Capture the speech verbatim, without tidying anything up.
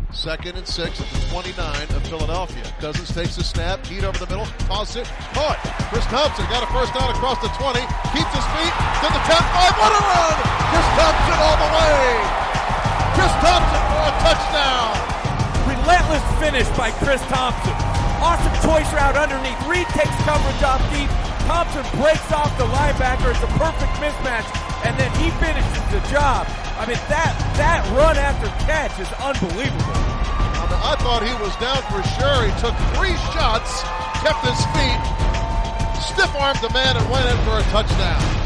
Second and six at the twenty-nine of Philadelphia. Cousins takes a snap, heat over the middle, tosses it, caught. Chris Thompson got a first down across the twenty, keeps his feet to the ten five. What a run! Chris Thompson all the way! Chris Thompson for a touchdown! Relentless finish by Chris Thompson. Awesome choice route underneath. Reed takes coverage off deep. Thompson breaks off the linebacker. It's a perfect mismatch, and then he finishes the job. I mean, that that run after catch is unbelievable. I, mean, I thought he was down for sure. He took three shots, kept his feet, stiff-armed the man, and went in for a touchdown.